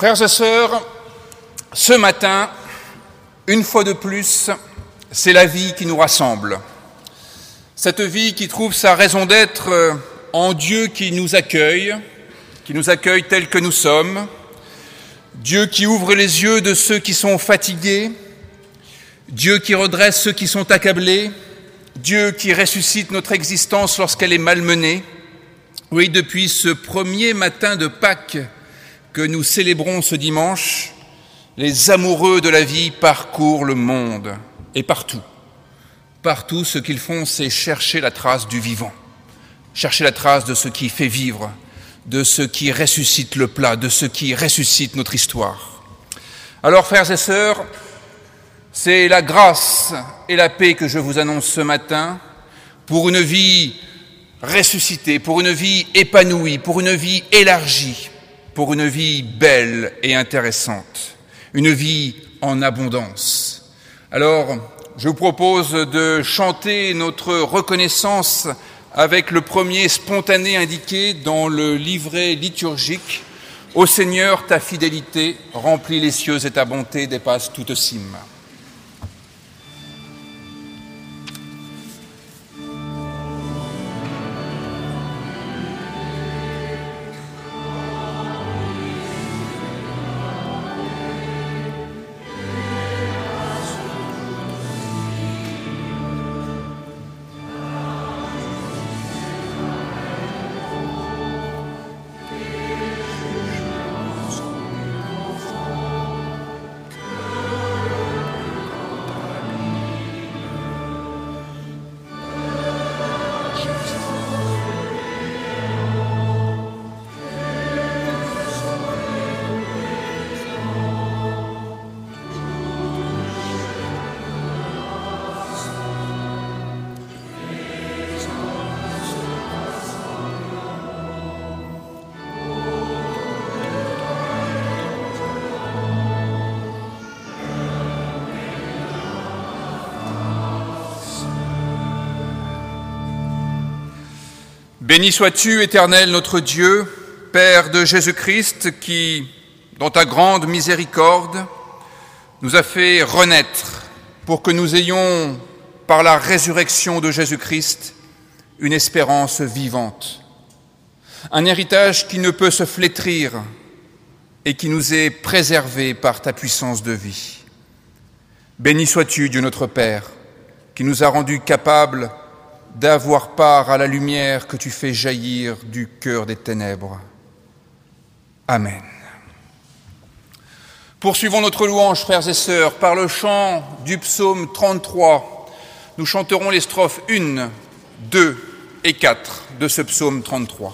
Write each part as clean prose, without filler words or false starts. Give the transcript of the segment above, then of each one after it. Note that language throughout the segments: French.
Frères et sœurs, ce matin, une fois de plus, c'est la vie qui nous rassemble. Cette vie qui trouve sa raison d'être en Dieu qui nous accueille tels que nous sommes, Dieu qui ouvre les yeux de ceux qui sont fatigués, Dieu qui redresse ceux qui sont accablés, Dieu qui ressuscite notre existence lorsqu'elle est malmenée. Oui, depuis ce premier matin de Pâques que nous célébrons ce dimanche, les amoureux de la vie parcourent le monde et partout. Partout, ce qu'ils font, c'est chercher la trace du vivant, chercher la trace de ce qui fait vivre, de ce qui ressuscite le plat, de ce qui ressuscite notre histoire. Alors, frères et sœurs, c'est la grâce et la paix que je vous annonce ce matin pour une vie ressuscitée, pour une vie épanouie, pour une vie élargie, pour une vie belle et intéressante, une vie en abondance. Alors, je vous propose de chanter notre reconnaissance avec le premier spontané indiqué dans le livret liturgique. Ô Seigneur, ta fidélité remplit les cieux et ta bonté dépasse toute cime. Béni sois-tu, Éternel notre Dieu, Père de Jésus-Christ, qui, dans ta grande miséricorde, nous a fait renaître pour que nous ayons, par la résurrection de Jésus-Christ, une espérance vivante, un héritage qui ne peut se flétrir et qui nous est préservé par ta puissance de vie. Béni sois-tu, Dieu notre Père, qui nous a rendus capables d'avoir part à la lumière que tu fais jaillir du cœur des ténèbres. Amen. Poursuivons notre louange, frères et sœurs, par le chant du psaume 33. Nous chanterons les strophes 1, 2 et 4 de ce psaume 33.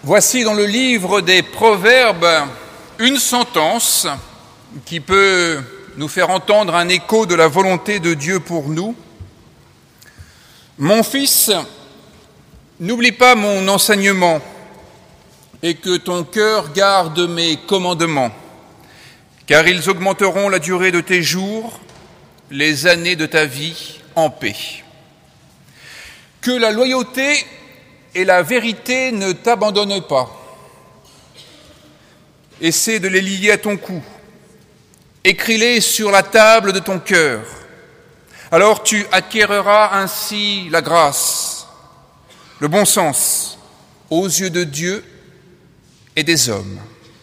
Voici dans le livre des Proverbes une sentence qui peut nous faire entendre un écho de la volonté de Dieu pour nous. Mon fils, n'oublie pas mon enseignement et que ton cœur garde mes commandements, car ils augmenteront la durée de tes jours, les années de ta vie en paix. Que la loyauté et la vérité ne t'abandonnent pas. Essaie de les lier à ton cou. Écris-les sur la table de ton cœur. Alors tu acquériras ainsi la grâce, le bon sens aux yeux de Dieu et des hommes.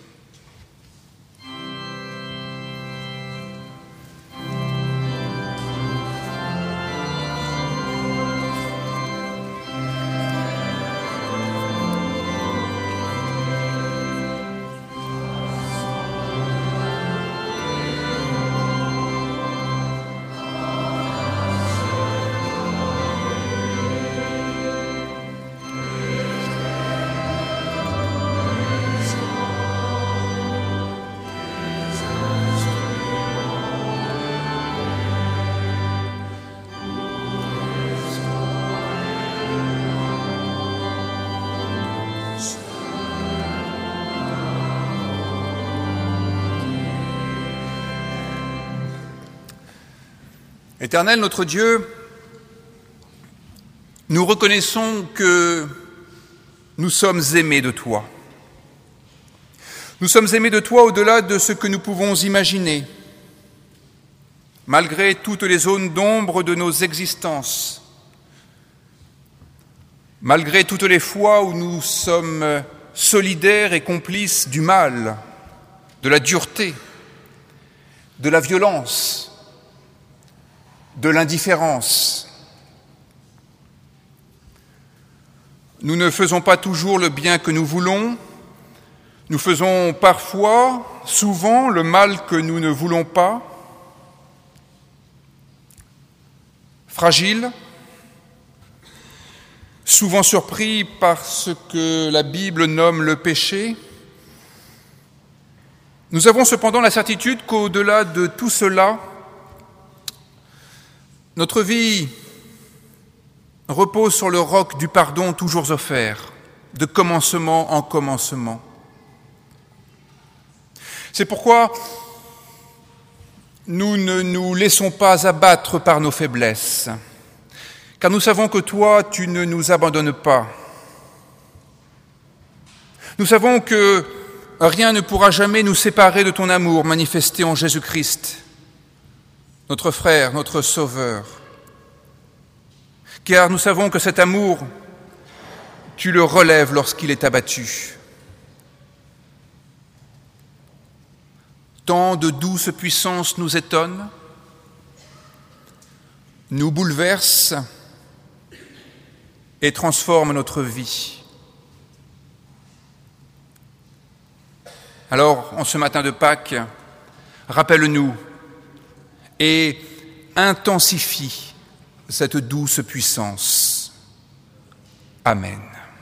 Éternel notre Dieu, nous reconnaissons que nous sommes aimés de toi. Nous sommes aimés de toi au-delà de ce que nous pouvons imaginer, malgré toutes les zones d'ombre de nos existences, malgré toutes les fois où nous sommes solidaires et complices du mal, de la dureté, de la violence, de l'indifférence. Nous ne faisons pas toujours le bien que nous voulons, nous faisons parfois, souvent, le mal que nous ne voulons pas. Fragiles, souvent surpris par ce que la Bible nomme le péché, nous avons cependant la certitude qu'au-delà de tout cela, notre vie repose sur le roc du pardon toujours offert, de commencement en commencement. C'est pourquoi nous ne nous laissons pas abattre par nos faiblesses, car nous savons que toi, tu ne nous abandonnes pas. Nous savons que rien ne pourra jamais nous séparer de ton amour manifesté en Jésus-Christ, notre frère, notre Sauveur. Car nous savons que cet amour, tu le relèves lorsqu'il est abattu. Tant de douce puissance nous étonne, nous bouleverse et transforme notre vie. Alors, en ce matin de Pâques, rappelle-nous et intensifie cette douce puissance. Amen.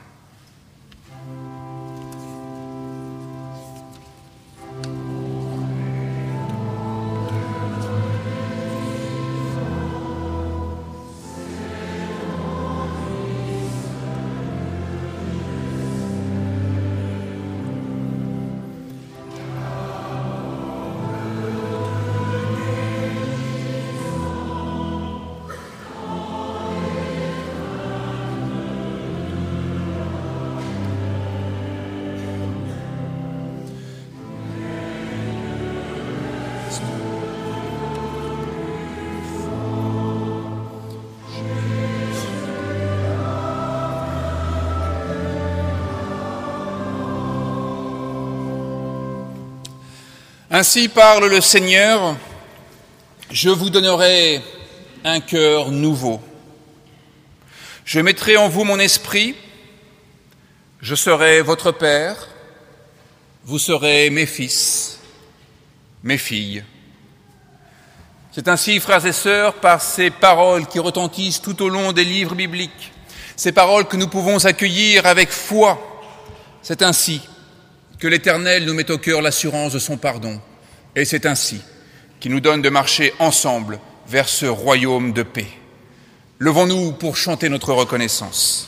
Ainsi parle le Seigneur, je vous donnerai un cœur nouveau. Je mettrai en vous mon esprit, je serai votre Père, vous serez mes fils, mes filles. C'est ainsi, frères et sœurs, par ces paroles qui retentissent tout au long des livres bibliques, ces paroles que nous pouvons accueillir avec foi, C'est ainsi que l'Éternel nous met au cœur l'assurance de son pardon. Et c'est ainsi qu'il nous donne de marcher ensemble vers ce royaume de paix. Levons-nous pour chanter notre reconnaissance.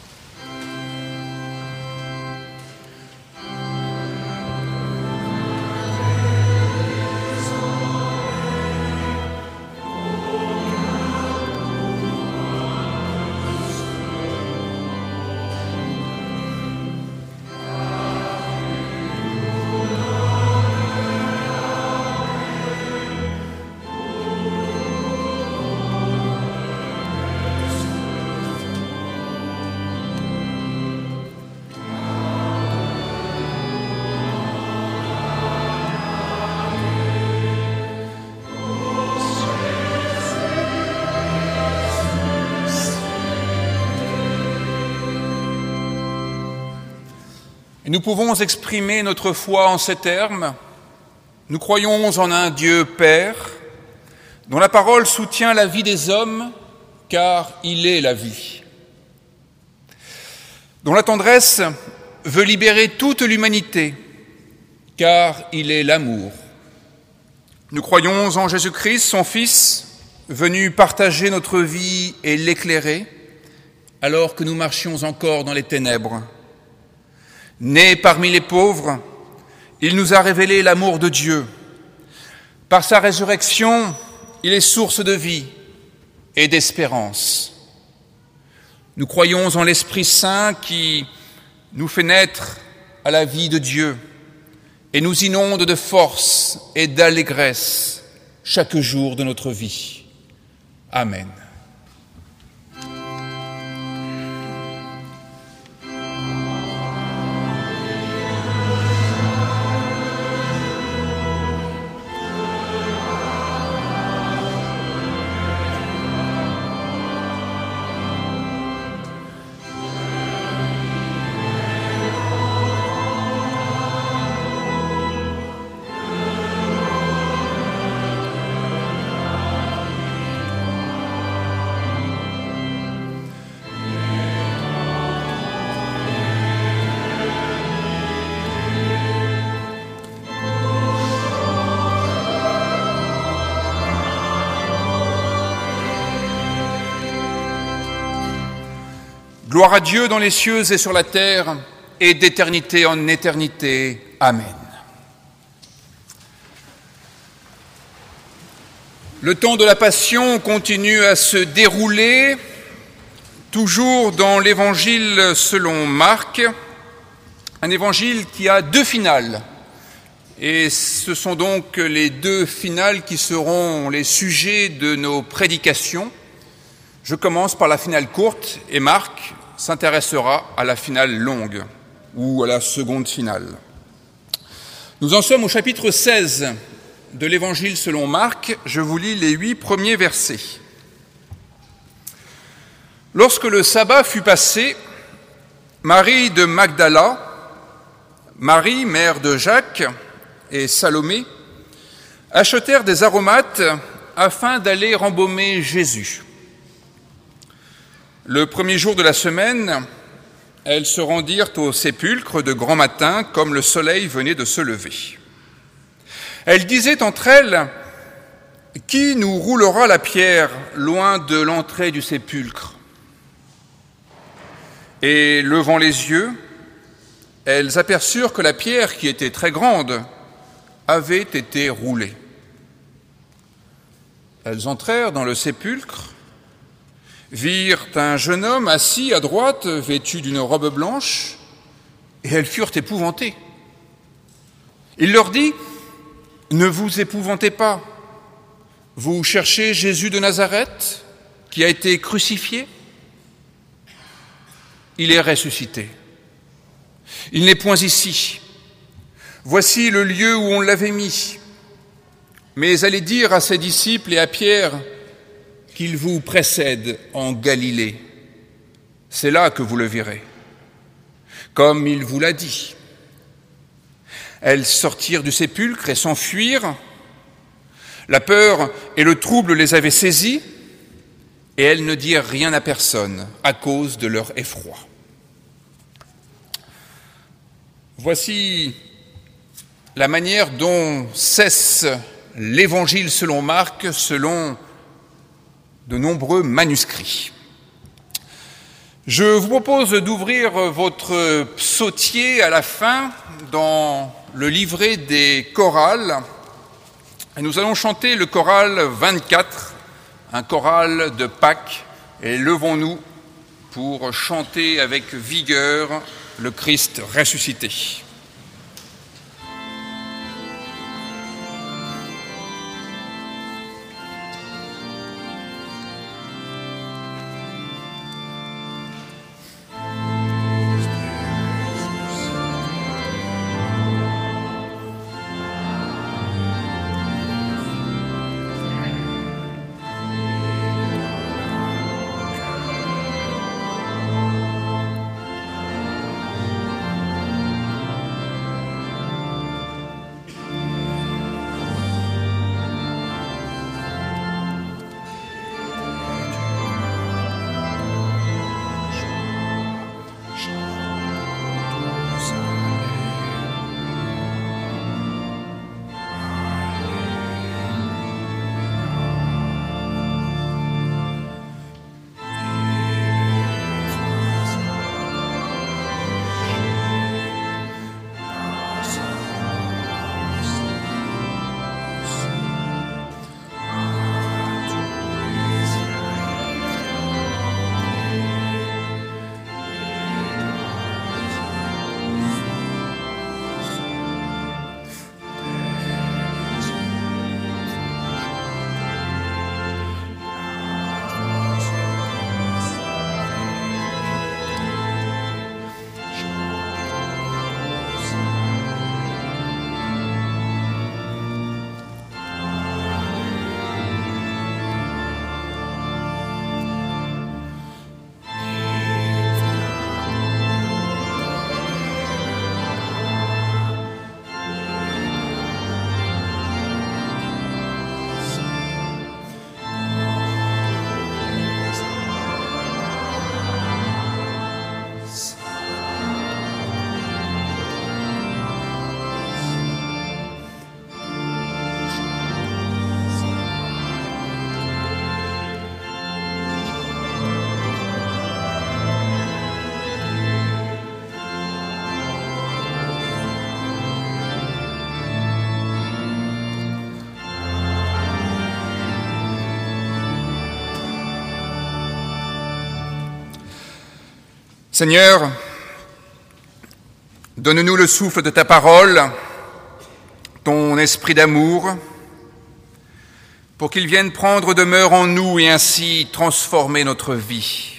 Nous pouvons exprimer notre foi en ces termes. Nous croyons en un Dieu Père, dont la parole soutient la vie des hommes, car il est la vie, dont la tendresse veut libérer toute l'humanité, car il est l'amour. Nous croyons en Jésus-Christ, son Fils, venu partager notre vie et l'éclairer, alors que nous marchions encore dans les ténèbres. Né parmi les pauvres, il nous a révélé l'amour de Dieu. Par sa résurrection, il est source de vie et d'espérance. Nous croyons en l'Esprit Saint qui nous fait naître à la vie de Dieu et nous inonde de force et d'allégresse chaque jour de notre vie. Amen. Gloire à Dieu dans les cieux et sur la terre, et d'éternité en éternité. Amen. Le temps de la Passion continue à se dérouler, toujours dans l'Évangile selon Marc, un évangile qui a deux finales. Et ce sont donc les deux finales qui seront les sujets de nos prédications. Je commence par la finale courte et Marc s'intéressera à la finale longue ou à la seconde finale. Nous en sommes au chapitre 16 de l'Évangile selon Marc. Je vous lis les 8 premiers versets. Lorsque le sabbat fut passé, Marie de Magdala, Marie, mère de Jacques, et Salomé achetèrent des aromates afin d'aller embaumer Jésus. Le premier jour de la semaine, elles se rendirent au sépulcre de grand matin, comme le soleil venait de se lever. Elles disaient entre elles, « Qui nous roulera la pierre loin de l'entrée du sépulcre ?» Et levant les yeux, elles aperçurent que la pierre, qui était très grande, avait été roulée. Elles entrèrent dans le sépulcre, virent un jeune homme assis à droite, vêtu d'une robe blanche, et elles furent épouvantées. Il leur dit, « Ne vous épouvantez pas, vous cherchez Jésus de Nazareth, qui a été crucifié. Il est ressuscité. Il n'est point ici. Voici le lieu où on l'avait mis. Mais allez dire à ses disciples et à Pierre qu'il vous précède en Galilée. C'est là que vous le verrez, comme il vous l'a dit. » Elles sortirent du sépulcre et s'enfuirent. La peur et le trouble les avaient saisies, et elles ne dirent rien à personne à cause de leur effroi. Voici la manière dont cesse l'Évangile selon Marc, selon de nombreux manuscrits. Je vous propose d'ouvrir votre psautier à la fin dans le livret des chorales. Et nous allons chanter le choral 24, un choral de Pâques. Et levons-nous pour chanter avec vigueur le Christ ressuscité. Seigneur, donne-nous le souffle de ta parole, ton esprit d'amour, pour qu'il vienne prendre demeure en nous et ainsi transformer notre vie.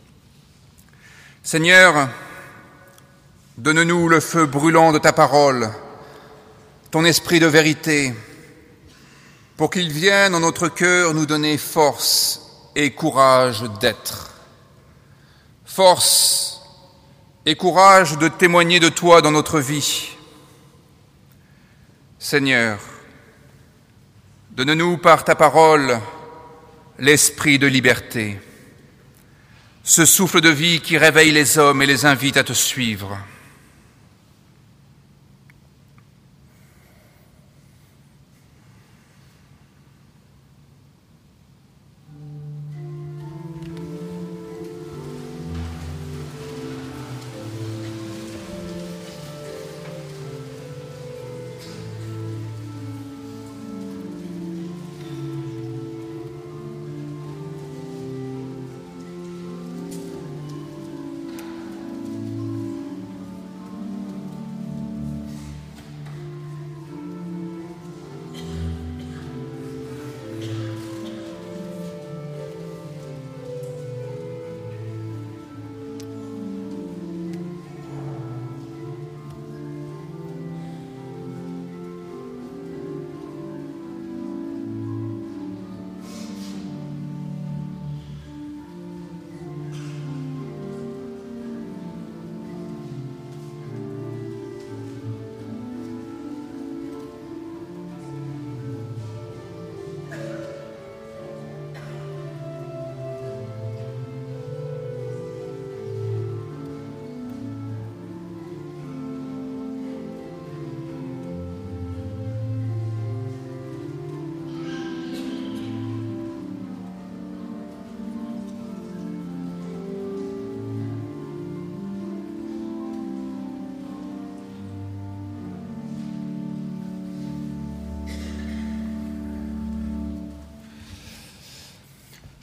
Seigneur, donne-nous le feu brûlant de ta parole, ton esprit de vérité, pour qu'il vienne en notre cœur nous donner force et courage d'être. Force et courage de témoigner de toi dans notre vie. Seigneur, donne-nous par ta parole l'esprit de liberté, ce souffle de vie qui réveille les hommes et les invite à te suivre.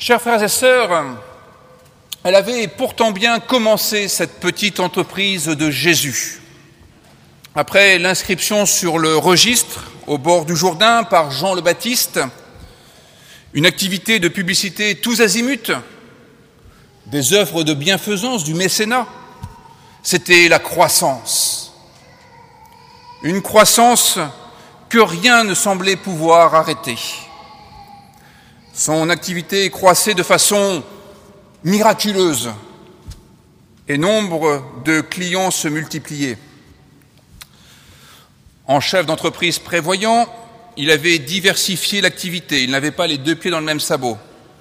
Chers frères et sœurs, elle avait pourtant bien commencé cette petite entreprise de Jésus. Après l'inscription sur le registre au bord du Jourdain par Jean le Baptiste, une activité de publicité tous azimuts, des œuvres de bienfaisance, du mécénat, c'était la croissance. Une croissance que rien ne semblait pouvoir arrêter. Son activité croissait de façon miraculeuse et nombre de clients se multipliaient. En chef d'entreprise prévoyant, il avait diversifié l'activité, il n'avait pas les deux pieds dans le même sabot.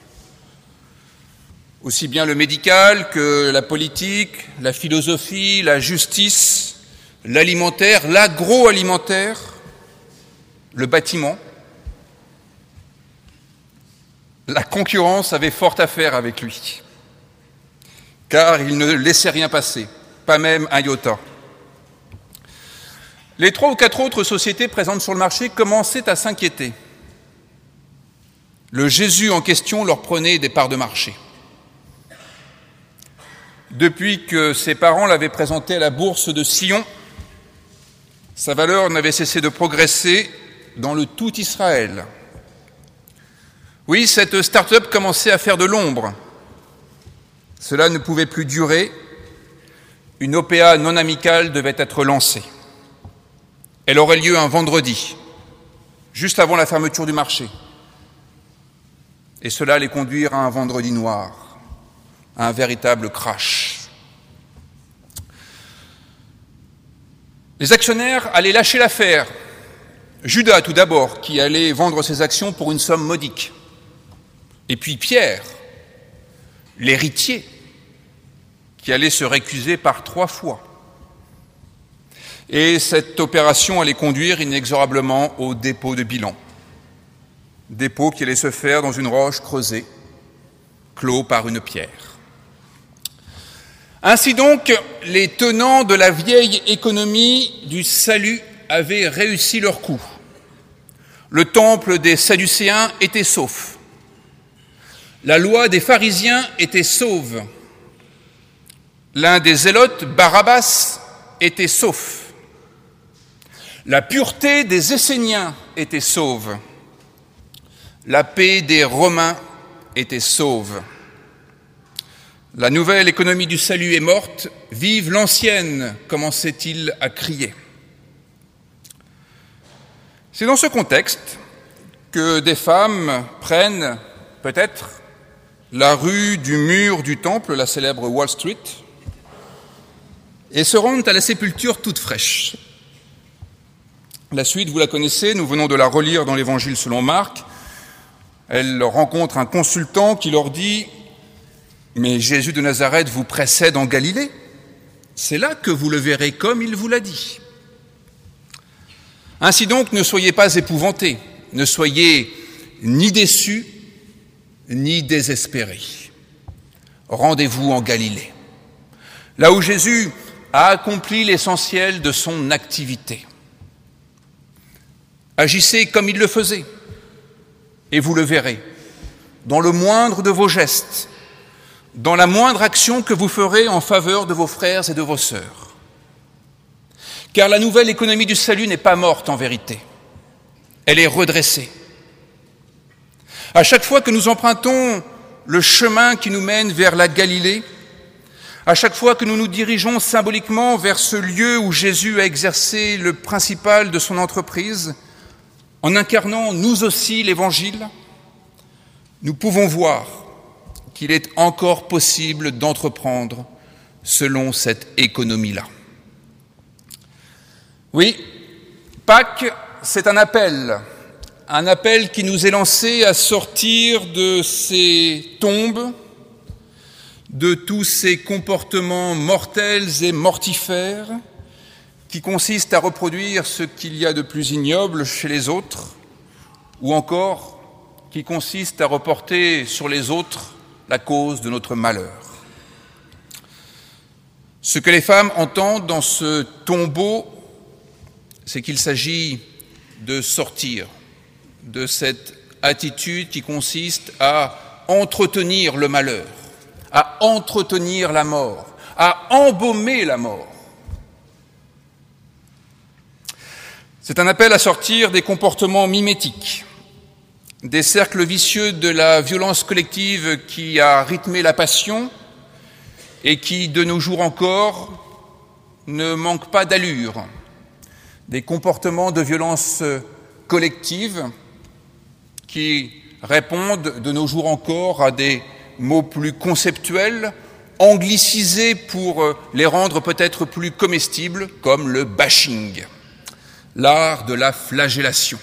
Aussi bien le médical que la politique, la philosophie, la justice, l'alimentaire, l'agroalimentaire, le bâtiment. La concurrence avait fort à faire avec lui, car il ne laissait rien passer, pas même un iota. Les 3 ou 4 autres sociétés présentes sur le marché commençaient à s'inquiéter. Le Jésus en question leur prenait des parts de marché. Depuis que ses parents l'avaient présenté à la bourse de Sion, sa valeur n'avait cessé de progresser dans le tout Israël. Oui, cette start-up commençait à faire de l'ombre. Cela ne pouvait plus durer. Une OPA non amicale devait être lancée. Elle aurait lieu un vendredi, juste avant la fermeture du marché. Et cela allait conduire à un vendredi noir, à un véritable crash. Les actionnaires allaient lâcher l'affaire. Judas, tout d'abord, qui allait vendre ses actions pour une somme modique. Et puis Pierre, l'héritier, qui allait se récuser par 3 fois. Et cette opération allait conduire inexorablement au dépôt de bilan. Dépôt qui allait se faire dans une roche creusée, clos par une pierre. Ainsi donc, les tenants de la vieille économie du salut avaient réussi leur coup. Le temple des Sadducéens était sauf. La loi des pharisiens était sauve. L'un des zélotes, Barabbas, était sauf. La pureté des Esséniens était sauve. La paix des Romains était sauve. La nouvelle économie du salut est morte. Vive l'ancienne, commençait-il à crier. C'est dans ce contexte que des femmes prennent peut-être la rue du mur du temple, la célèbre Wall Street, et se rendent à la sépulture toute fraîche. La suite, vous la connaissez, nous venons de la relire dans l'Évangile selon Marc. Elles rencontrent un consultant qui leur dit « Mais Jésus de Nazareth vous précède en Galilée. C'est là que vous le verrez comme il vous l'a dit. » Ainsi donc, ne soyez pas épouvantés, ne soyez ni déçus, ni désespérés. Rendez-vous en Galilée, là où Jésus a accompli l'essentiel de son activité. Agissez comme il le faisait, et vous le verrez, dans le moindre de vos gestes, dans la moindre action que vous ferez en faveur de vos frères et de vos sœurs. Car la nouvelle économie du salut n'est pas morte en vérité, elle est redressée. À chaque fois que nous empruntons le chemin qui nous mène vers la Galilée, à chaque fois que nous nous dirigeons symboliquement vers ce lieu où Jésus a exercé le principal de son entreprise, en incarnant nous aussi l'Évangile, nous pouvons voir qu'il est encore possible d'entreprendre selon cette économie-là. Oui, Pâques, c'est un appel qui nous est lancé à sortir de ces tombes, de tous ces comportements mortels et mortifères qui consistent à reproduire ce qu'il y a de plus ignoble chez les autres, ou encore qui consistent à reporter sur les autres la cause de notre malheur. Ce que les femmes entendent dans ce tombeau, c'est qu'il s'agit de sortir de cette attitude qui consiste à entretenir le malheur, à entretenir la mort, à embaumer la mort. C'est un appel à sortir des comportements mimétiques, des cercles vicieux de la violence collective qui a rythmé la passion et qui, de nos jours encore, ne manque pas d'allure, des comportements de violence collective qui répondent de nos jours encore à des mots plus conceptuels, anglicisés pour les rendre peut-être plus comestibles, comme le bashing, l'art de la flagellation.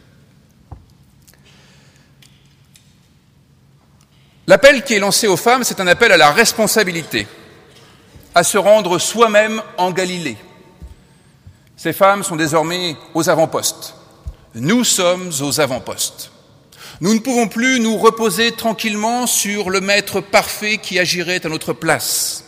L'appel qui est lancé aux femmes, c'est un appel à la responsabilité, à se rendre soi-même en Galilée. Ces femmes sont désormais aux avant-postes. Nous sommes aux avant-postes. Nous ne pouvons plus nous reposer tranquillement sur le maître parfait qui agirait à notre place.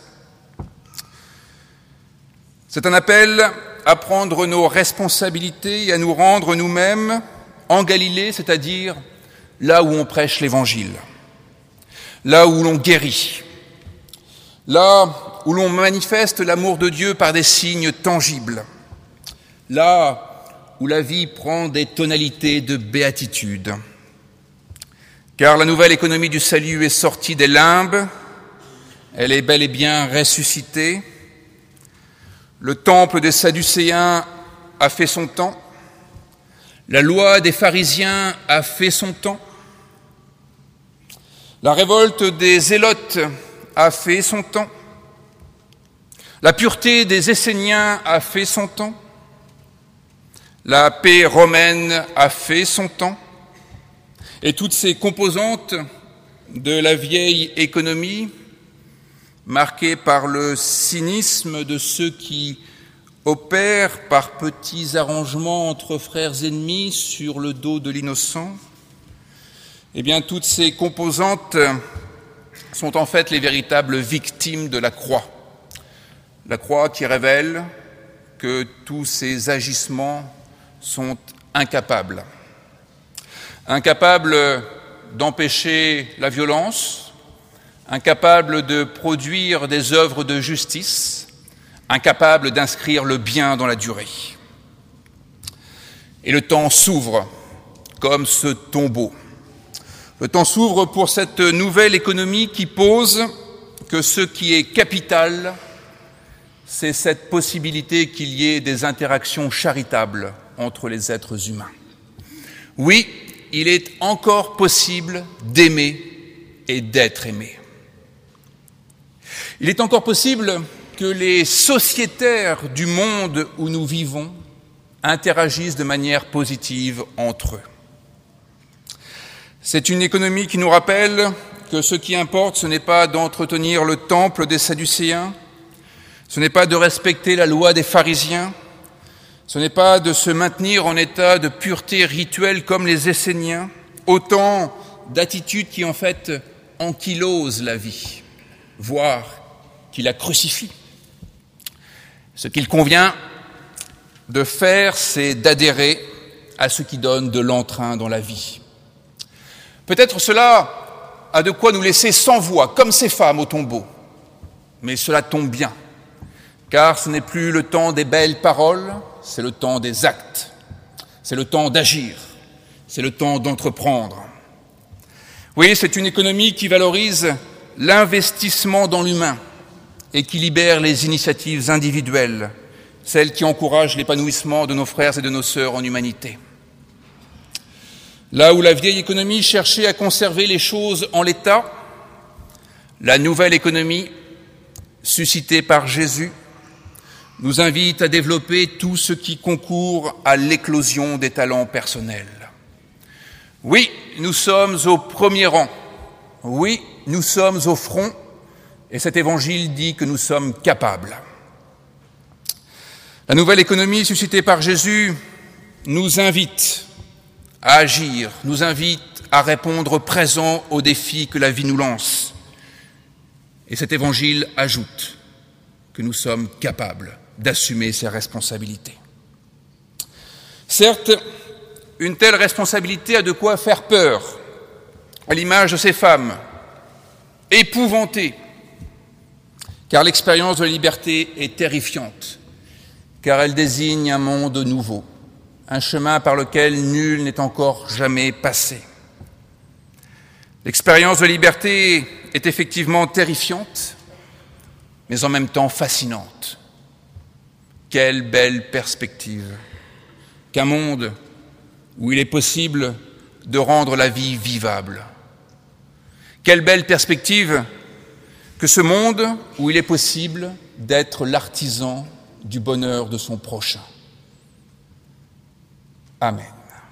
C'est un appel à prendre nos responsabilités et à nous rendre nous-mêmes en Galilée, c'est-à-dire là où on prêche l'Évangile, là où l'on guérit, là où l'on manifeste l'amour de Dieu par des signes tangibles, là où la vie prend des tonalités de béatitude. Car la nouvelle économie du salut est sortie des limbes, elle est bel et bien ressuscitée. Le temple des Sadducéens a fait son temps, la loi des pharisiens a fait son temps, la révolte des zélotes a fait son temps, la pureté des Esséniens a fait son temps, la paix romaine a fait son temps, et toutes ces composantes de la vieille économie, marquée par le cynisme de ceux qui opèrent par petits arrangements entre frères ennemis sur le dos de l'innocent, eh bien, toutes ces composantes sont en fait les véritables victimes de la croix. La croix qui révèle que tous ces agissements sont incapables d'empêcher la violence, incapables de produire des œuvres de justice, incapables d'inscrire le bien dans la durée. Et le temps s'ouvre comme ce tombeau. Le temps s'ouvre pour cette nouvelle économie qui pose que ce qui est capital, c'est cette possibilité qu'il y ait des interactions charitables entre les êtres humains. Oui, il est encore possible d'aimer et d'être aimé. Il est encore possible que les sociétaires du monde où nous vivons interagissent de manière positive entre eux. C'est une économie qui nous rappelle que ce qui importe, ce n'est pas d'entretenir le temple des Sadducéens, ce n'est pas de respecter la loi des pharisiens, ce n'est pas de se maintenir en état de pureté rituelle comme les Esséniens, autant d'attitudes qui en fait ankylosent la vie, voire qui la crucifient. Ce qu'il convient de faire, c'est d'adhérer à ce qui donne de l'entrain dans la vie. Peut-être cela a de quoi nous laisser sans voix, comme ces femmes au tombeau. Mais cela tombe bien, car ce n'est plus le temps des belles paroles, c'est le temps des actes, c'est le temps d'agir, c'est le temps d'entreprendre. Oui, c'est une économie qui valorise l'investissement dans l'humain et qui libère les initiatives individuelles, celles qui encouragent l'épanouissement de nos frères et de nos sœurs en humanité. Là où la vieille économie cherchait à conserver les choses en l'état, la nouvelle économie, suscitée par Jésus, nous invite à développer tout ce qui concourt à l'éclosion des talents personnels. Oui, nous sommes au premier rang. Oui, nous sommes au front. Et cet évangile dit que nous sommes capables. La nouvelle économie suscitée par Jésus nous invite à agir, nous invite à répondre présent aux défis que la vie nous lance. Et cet évangile ajoute que nous sommes capables d'assumer ces responsabilités. Certes, une telle responsabilité a de quoi faire peur. à l'image de ces femmes, épouvantées, car l'expérience de la liberté est terrifiante, car elle désigne un monde nouveau, un chemin par lequel nul n'est encore jamais passé. L'expérience de liberté est effectivement terrifiante, mais en même temps fascinante. Quelle belle perspective qu'un monde où il est possible de rendre la vie vivable. Quelle belle perspective que ce monde où il est possible d'être l'artisan du bonheur de son prochain. Amen.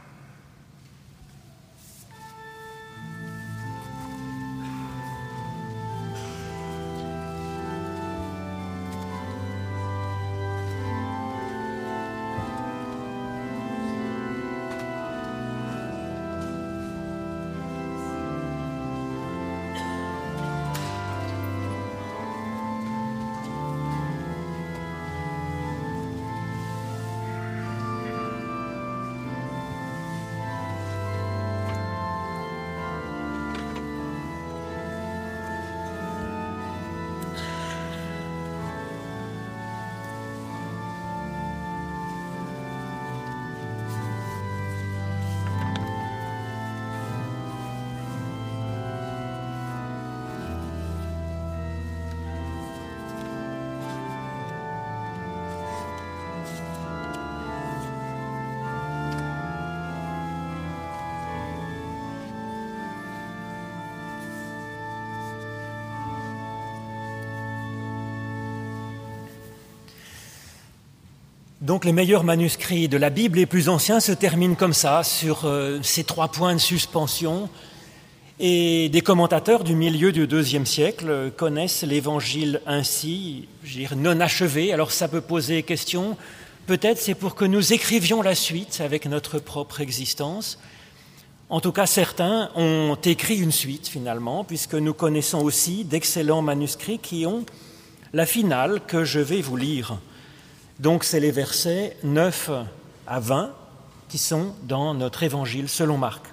Donc les meilleurs manuscrits de la Bible, les plus anciens, se terminent comme ça, sur ces 3 points de suspension. Et des commentateurs du milieu du IIe siècle connaissent l'Évangile ainsi, je dirais, non achevé. Alors ça peut poser question. Peut-être c'est pour que nous écrivions la suite avec notre propre existence. En tout cas, certains ont écrit une suite finalement, puisque nous connaissons aussi d'excellents manuscrits qui ont la finale que je vais vous lire. Donc c'est les versets 9 à 20 qui sont dans notre évangile selon Marc.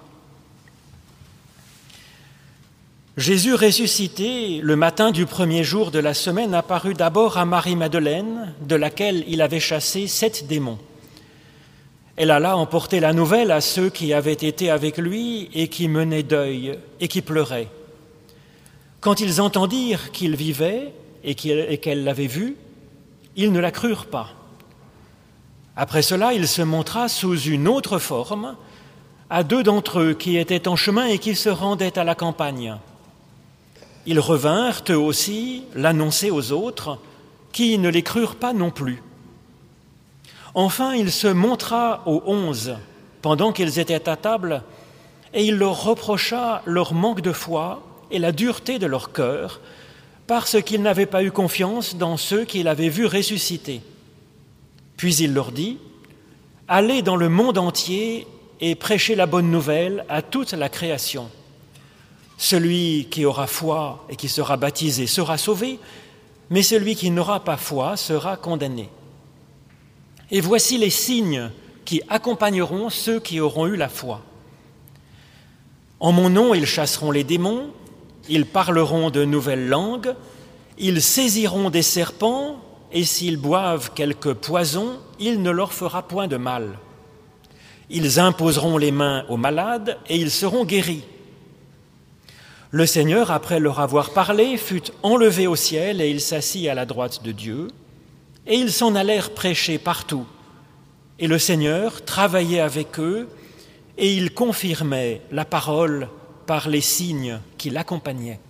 Jésus ressuscité le matin du premier jour de la semaine apparut d'abord à Marie-Madeleine, de laquelle il avait chassé 7 démons. Elle alla emporter la nouvelle à ceux qui avaient été avec lui et qui menaient deuil et qui pleuraient. Quand ils entendirent qu'il vivait et qu'elle l'avait vu, ils ne la crurent pas. Après cela, il se montra sous une autre forme à 2 d'entre eux qui étaient en chemin et qui se rendaient à la campagne. Ils revinrent eux aussi l'annoncer aux autres, qui ne les crurent pas non plus. Enfin, il se montra aux 11 pendant qu'ils étaient à table, et il leur reprocha leur manque de foi et la dureté de leur cœur, parce qu'ils n'avaient pas eu confiance dans ceux qu'il avait vus ressusciter. Puis il leur dit : « Allez dans le monde entier et prêchez la bonne nouvelle à toute la création. Celui qui aura foi et qui sera baptisé sera sauvé, mais celui qui n'aura pas foi sera condamné. Et voici les signes qui accompagneront ceux qui auront eu la foi. En mon nom, ils chasseront les démons, ils parleront de nouvelles langues, ils saisiront des serpents, et s'ils boivent quelque poison, il ne leur fera point de mal. Ils imposeront les mains aux malades, et ils seront guéris. » Le Seigneur, après leur avoir parlé, fut enlevé au ciel, et il s'assit à la droite de Dieu, et ils s'en allèrent prêcher partout. Et le Seigneur travaillait avec eux, et il confirmait la parole par les signes qui l'accompagnaient.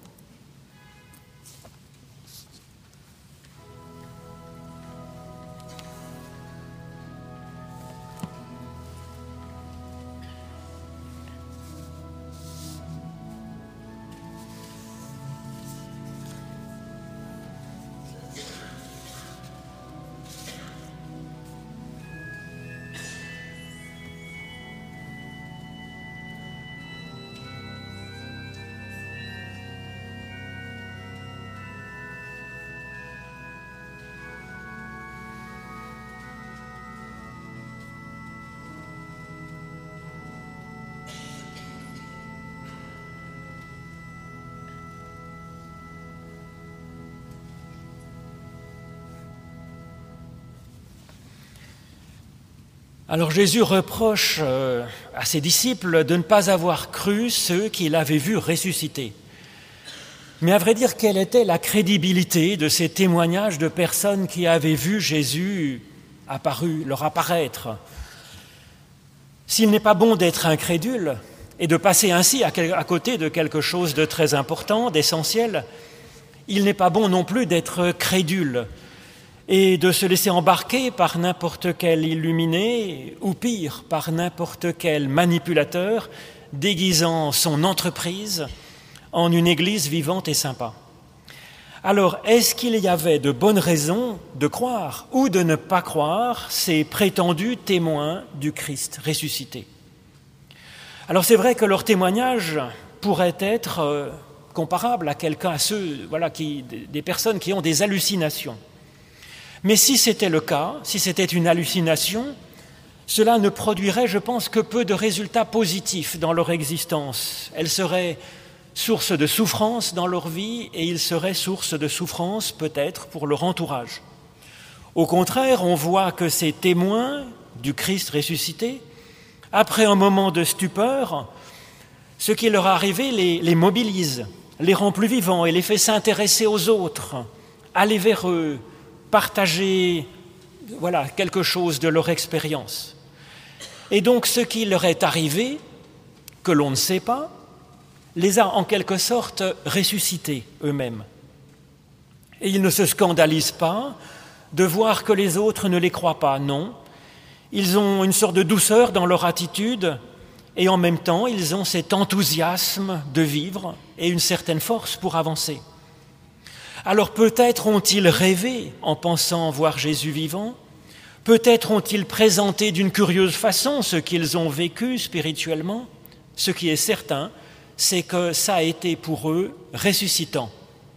Alors Jésus reproche à ses disciples de ne pas avoir cru ceux qu'il avait vus ressusciter. Mais à vrai dire, quelle était la crédibilité de ces témoignages de personnes qui avaient vu Jésus leur apparaître? S'il n'est pas bon d'être incrédule et de passer ainsi à côté de quelque chose de très important, d'essentiel, il n'est pas bon non plus d'être crédule et de se laisser embarquer par n'importe quel illuminé, ou pire, par n'importe quel manipulateur, déguisant son entreprise en une église vivante et sympa. Alors, est-ce qu'il y avait de bonnes raisons de croire ou de ne pas croire ces prétendus témoins du Christ ressuscité? Alors c'est vrai que leur témoignage pourrait être comparable à ceux, des personnes qui ont des hallucinations. Mais si c'était le cas, si c'était une hallucination, cela ne produirait, je pense, que peu de résultats positifs dans leur existence. Elle serait source de souffrance dans leur vie et il serait source de souffrance peut-être pour leur entourage. Au contraire, on voit que ces témoins du Christ ressuscité, après un moment de stupeur, ce qui leur est arrivé les mobilise, les rend plus vivants et les fait s'intéresser aux autres, aller vers eux, partager quelque chose de leur expérience. Et donc ce qui leur est arrivé, que l'on ne sait pas, les a en quelque sorte ressuscités eux-mêmes. Et ils ne se scandalisent pas de voir que les autres ne les croient pas, non. Ils ont une sorte de douceur dans leur attitude et en même temps, ils ont cet enthousiasme de vivre et une certaine force pour avancer. Alors peut-être ont-ils rêvé en pensant voir Jésus vivant, peut-être ont-ils présenté d'une curieuse façon ce qu'ils ont vécu spirituellement. Ce qui est certain, c'est que ça a été pour eux ressuscitant.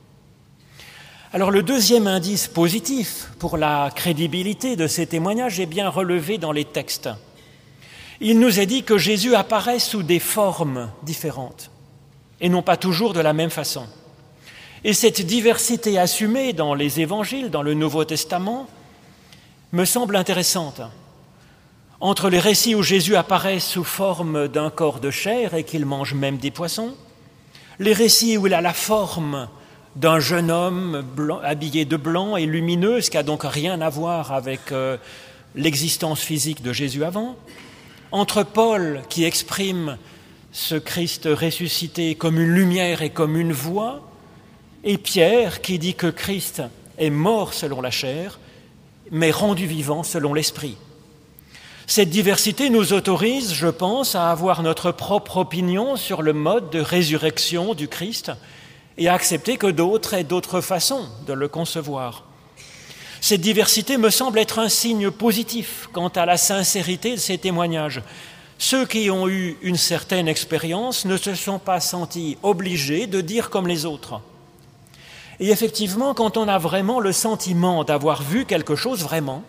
Alors le deuxième indice positif pour la crédibilité de ces témoignages est bien relevé dans les textes. Il nous est dit que Jésus apparaît sous des formes différentes et non pas toujours de la même façon. Et cette diversité assumée dans les évangiles, dans le Nouveau Testament, me semble intéressante. Entre les récits où Jésus apparaît sous forme d'un corps de chair et qu'il mange même des poissons, les récits où il a la forme d'un jeune homme blanc, habillé de blanc et lumineux, ce qui n'a donc rien à voir avec l'existence physique de Jésus avant, entre Paul qui exprime ce Christ ressuscité comme une lumière et comme une voix, et Pierre qui dit que Christ est mort selon la chair, mais rendu vivant selon l'esprit. Cette diversité nous autorise, je pense, à avoir notre propre opinion sur le mode de résurrection du Christ et à accepter que d'autres aient d'autres façons de le concevoir. Cette diversité me semble être un signe positif quant à la sincérité de ces témoignages. Ceux qui ont eu une certaine expérience ne se sont pas sentis obligés de dire comme les autres. Et effectivement, quand on a vraiment le sentiment d'avoir vu quelque chose vraiment,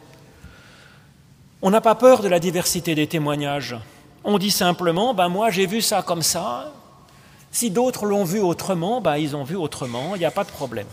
on n'a pas peur de la diversité des témoignages. On dit simplement, moi j'ai vu ça comme ça. Si d'autres l'ont vu autrement, ils ont vu autrement, il n'y a pas de problème.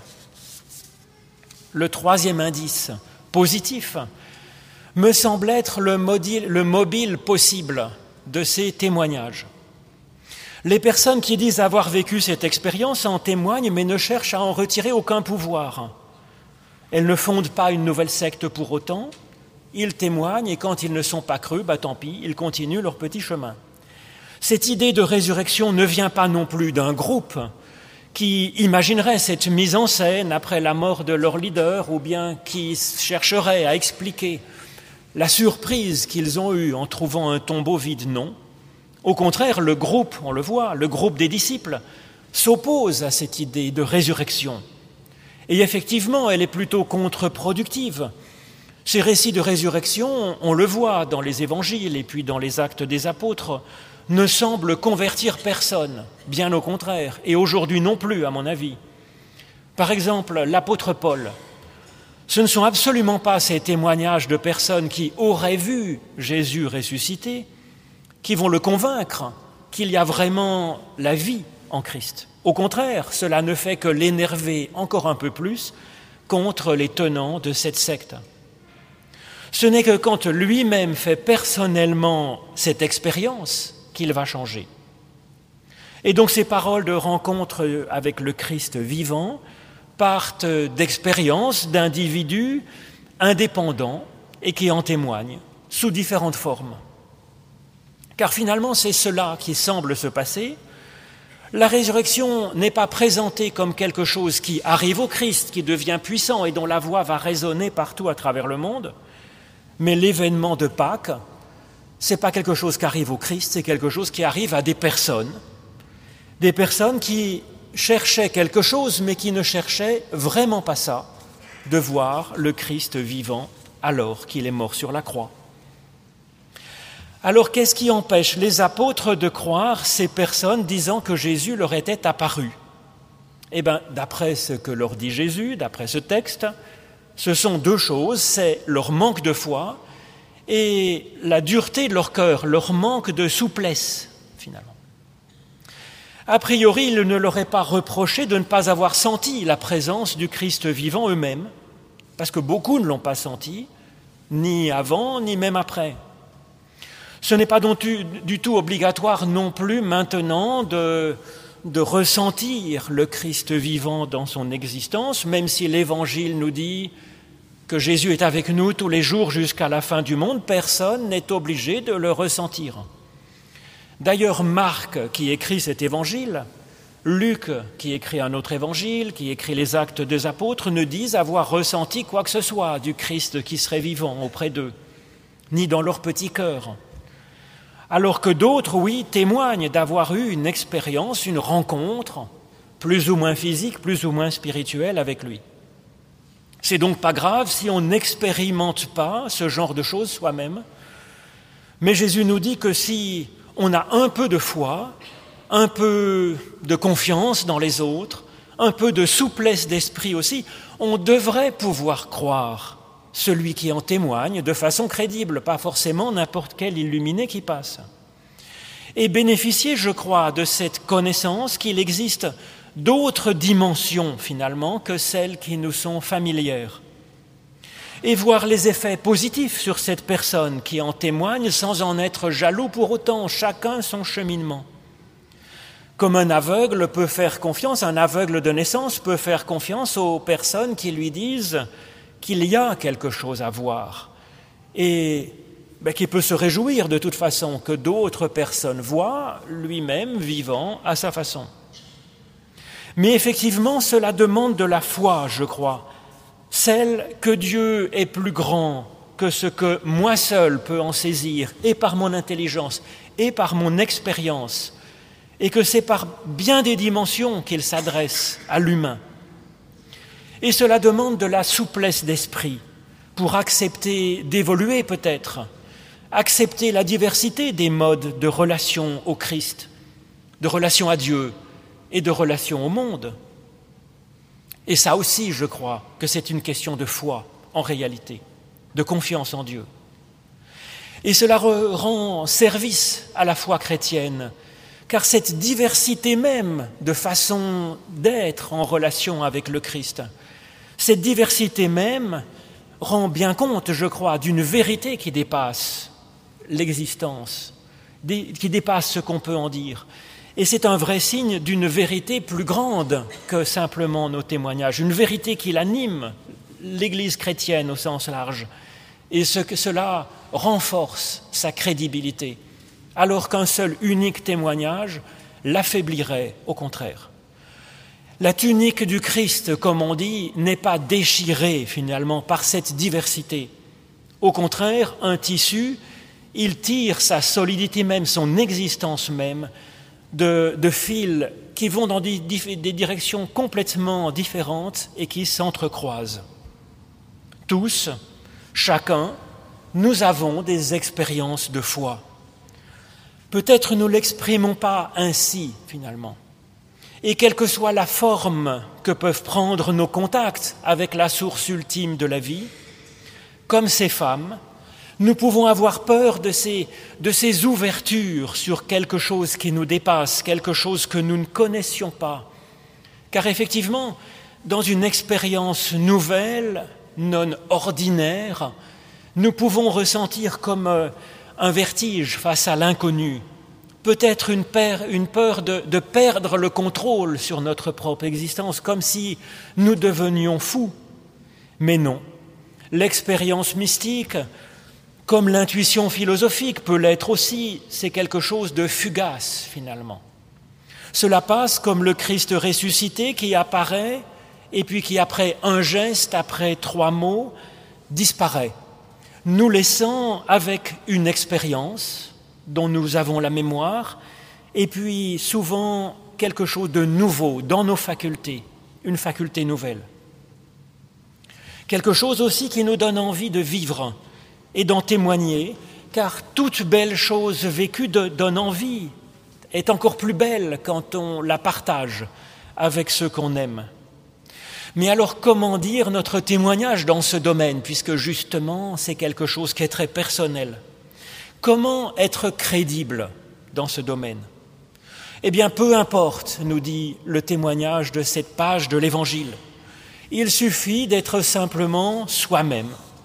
Le troisième indice positif me semble être le mobile possible de ces témoignages. Les personnes qui disent avoir vécu cette expérience en témoignent, mais ne cherchent à en retirer aucun pouvoir. Elles ne fondent pas une nouvelle secte pour autant. Ils témoignent et quand ils ne sont pas crus, tant pis, ils continuent leur petit chemin. Cette idée de résurrection ne vient pas non plus d'un groupe qui imaginerait cette mise en scène après la mort de leur leader ou bien qui chercherait à expliquer la surprise qu'ils ont eue en trouvant un tombeau vide, non. Au contraire, le groupe, on le voit, le groupe des disciples s'oppose à cette idée de résurrection. Et effectivement, elle est plutôt contre-productive. Ces récits de résurrection, on le voit dans les évangiles et puis dans les actes des apôtres, ne semblent convertir personne, bien au contraire, et aujourd'hui non plus, à mon avis. Par exemple, l'apôtre Paul, ce ne sont absolument pas ces témoignages de personnes qui auraient vu Jésus ressuscité qui vont le convaincre qu'il y a vraiment la vie en Christ. Au contraire, cela ne fait que l'énerver encore un peu plus contre les tenants de cette secte. Ce n'est que quand lui-même fait personnellement cette expérience qu'il va changer. Et donc ces paroles de rencontre avec le Christ vivant partent d'expériences d'individus indépendants et qui en témoignent sous différentes formes. Car finalement, c'est cela qui semble se passer. La résurrection n'est pas présentée comme quelque chose qui arrive au Christ, qui devient puissant et dont la voix va résonner partout à travers le monde, mais l'événement de Pâques, ce n'est pas quelque chose qui arrive au Christ, c'est quelque chose qui arrive à des personnes qui cherchaient quelque chose, mais qui ne cherchaient vraiment pas ça, de voir le Christ vivant alors qu'il est mort sur la croix. Alors qu'est-ce qui empêche les apôtres de croire ces personnes disant que Jésus leur était apparu ? Eh bien, d'après ce que leur dit Jésus, d'après ce texte, ce sont deux choses, c'est leur manque de foi et la dureté de leur cœur, leur manque de souplesse, finalement. A priori, il ne leur est pas reproché de ne pas avoir senti la présence du Christ vivant eux-mêmes, parce que beaucoup ne l'ont pas senti, ni avant, ni même après. Ce n'est pas donc du tout obligatoire non plus maintenant de ressentir le Christ vivant dans son existence, même si l'Évangile nous dit que Jésus est avec nous tous les jours jusqu'à la fin du monde, personne n'est obligé de le ressentir. D'ailleurs, Marc, qui écrit cet évangile, Luc, qui écrit un autre évangile, qui écrit les Actes des Apôtres, ne disent avoir ressenti quoi que ce soit du Christ qui serait vivant auprès d'eux, ni dans leur petit cœur. Alors que d'autres, oui, témoignent d'avoir eu une expérience, une rencontre, plus ou moins physique, plus ou moins spirituelle avec lui. C'est donc pas grave si on n'expérimente pas ce genre de choses soi-même, mais Jésus nous dit que si on a un peu de foi, un peu de confiance dans les autres, un peu de souplesse d'esprit aussi, on devrait pouvoir croire celui qui en témoigne de façon crédible, pas forcément n'importe quel illuminé qui passe. Et bénéficier, je crois, de cette connaissance qu'il existe d'autres dimensions, finalement, que celles qui nous sont familières. Et voir les effets positifs sur cette personne qui en témoigne sans en être jaloux pour autant, chacun son cheminement. Comme un aveugle peut faire confiance, un aveugle de naissance peut faire confiance aux personnes qui lui disent qu'il y a quelque chose à voir et qui peut se réjouir de toute façon que d'autres personnes voient lui-même vivant à sa façon. Mais effectivement, cela demande de la foi, je crois, celle que Dieu est plus grand que ce que moi seul peux en saisir, et par mon intelligence, et par mon expérience, et que c'est par bien des dimensions qu'il s'adresse à l'humain. Et cela demande de la souplesse d'esprit pour accepter d'évoluer peut-être, accepter la diversité des modes de relation au Christ, de relation à Dieu et de relation au monde. Et ça aussi, je crois, que c'est une question de foi en réalité, de confiance en Dieu. Et cela rend service à la foi chrétienne, car cette diversité même de façon d'être en relation avec le Christ, cette diversité même rend bien compte, je crois, d'une vérité qui dépasse l'existence, qui dépasse ce qu'on peut en dire. Et c'est un vrai signe d'une vérité plus grande que simplement nos témoignages, une vérité qui l'anime, l'Église chrétienne au sens large, et cela renforce sa crédibilité, alors qu'un seul unique témoignage l'affaiblirait au contraire. La tunique du Christ, comme on dit, n'est pas déchirée finalement par cette diversité. Au contraire, un tissu, il tire sa solidité même, son existence même, de fils qui vont dans des directions complètement différentes et qui s'entrecroisent. Tous, chacun, nous avons des expériences de foi. Peut-être nous ne l'exprimons pas ainsi, finalement. Et quelle que soit la forme que peuvent prendre nos contacts avec la source ultime de la vie, comme ces femmes, nous pouvons avoir peur de ces ouvertures sur quelque chose qui nous dépasse, quelque chose que nous ne connaissions pas. Car effectivement, dans une expérience nouvelle, non ordinaire, Nous pouvons ressentir comme un vertige face à l'inconnu, peut-être une peur de perdre le contrôle sur notre propre existence, comme si nous devenions fous. Mais non, l'expérience mystique, comme l'intuition philosophique peut l'être aussi, c'est quelque chose de fugace finalement. Cela passe comme le Christ ressuscité qui apparaît et puis qui, après un geste, après 3 mots, disparaît, nous laissant avec une expérience dont nous avons la mémoire, et puis souvent quelque chose de nouveau dans nos facultés, une faculté nouvelle. Quelque chose aussi qui nous donne envie de vivre et d'en témoigner, car toute belle chose vécue donne envie, est encore plus belle quand on la partage avec ceux qu'on aime. Mais alors comment dire notre témoignage dans ce domaine, puisque justement c'est quelque chose qui est très personnel? Comment être crédible dans ce domaine? Eh bien, peu importe, nous dit le témoignage de cette page de l'Évangile. Il suffit d'être simplement soi-même,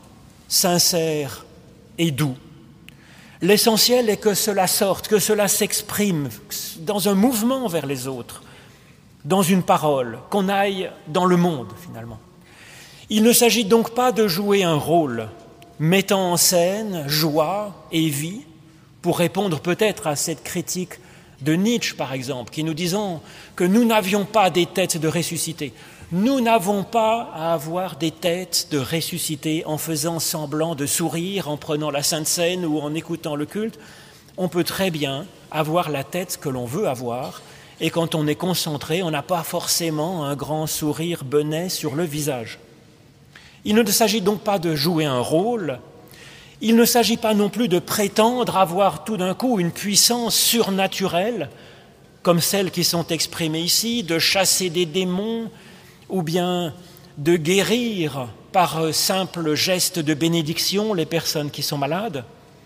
sincère et doux. L'essentiel est que cela sorte, que cela s'exprime dans un mouvement vers les autres, dans une parole, qu'on aille dans le monde finalement. Il ne s'agit donc pas de jouer un rôle mettant en scène joie et vie, pour répondre peut-être à cette critique de Nietzsche, par exemple, qui nous disant que nous n'avions pas des têtes de ressuscités. Nous n'avons pas à avoir des têtes de ressuscités en faisant semblant de sourire, en prenant la Sainte Seine ou en écoutant le culte. On peut très bien avoir la tête que l'on veut avoir, et quand on est concentré, on n'a pas forcément un grand sourire benêt sur le visage. Il ne s'agit donc pas de jouer un rôle, il ne s'agit pas non plus de prétendre avoir tout d'un coup une puissance surnaturelle, comme celles qui sont exprimées ici, de chasser des démons ou bien de guérir par simple geste de bénédiction les personnes qui sont malades.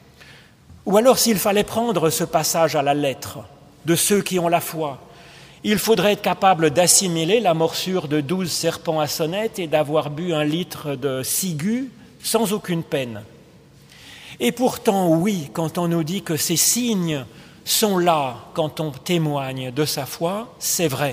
Ou alors, s'il fallait prendre ce passage à la lettre de ceux qui ont la foi, il faudrait être capable d'assimiler la morsure de 12 serpents à sonnette et d'avoir bu 1 litre de ciguë sans aucune peine. Et pourtant, oui, quand on nous dit que ces signes sont là quand on témoigne de sa foi, c'est vrai.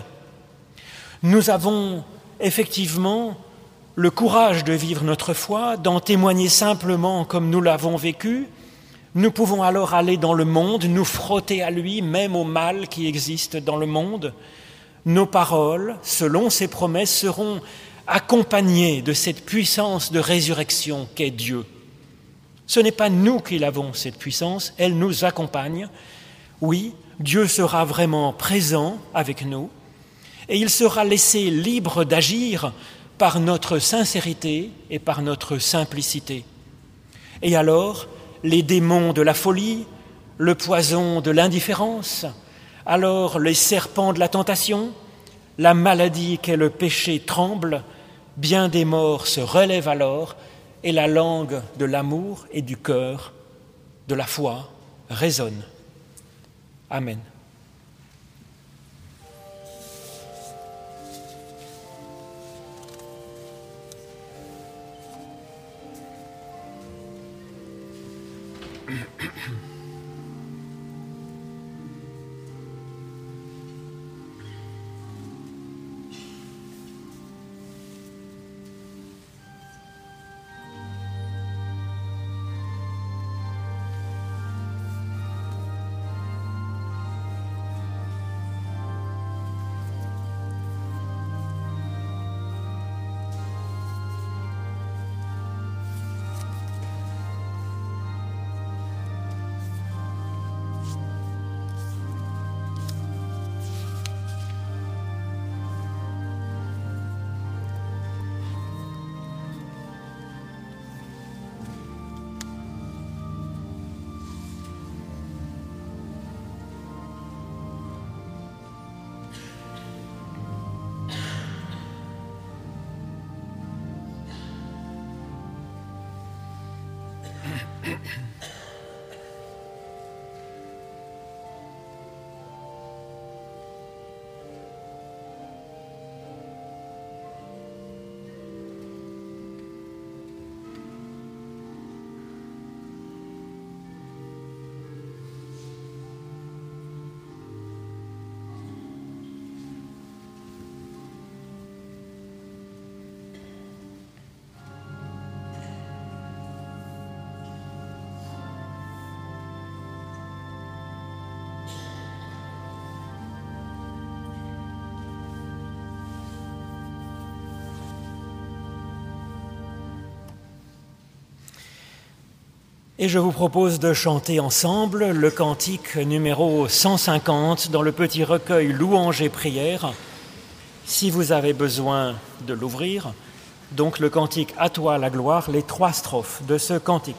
Nous avons effectivement le courage de vivre notre foi, d'en témoigner simplement comme nous l'avons vécu. Nous pouvons alors aller dans le monde, nous frotter à lui, même au mal qui existe dans le monde. Nos paroles, selon ses promesses, seront accompagnées de cette puissance de résurrection qu'est Dieu. Ce n'est pas nous qui l'avons, cette puissance, elle nous accompagne. Oui, Dieu sera vraiment présent avec nous et il sera laissé libre d'agir par notre sincérité et par notre simplicité. Et alors, les démons de la folie, le poison de l'indifférence, alors les serpents de la tentation, la maladie qu'est le péché tremble, bien des morts se relèvent alors, et la langue de l'amour et du cœur, de la foi, résonne. Amen. Et je vous propose de chanter ensemble le cantique numéro 150 dans le petit recueil Louanges et prières, si vous avez besoin de l'ouvrir. Donc le cantique « À toi la gloire », les 3 strophes de ce cantique.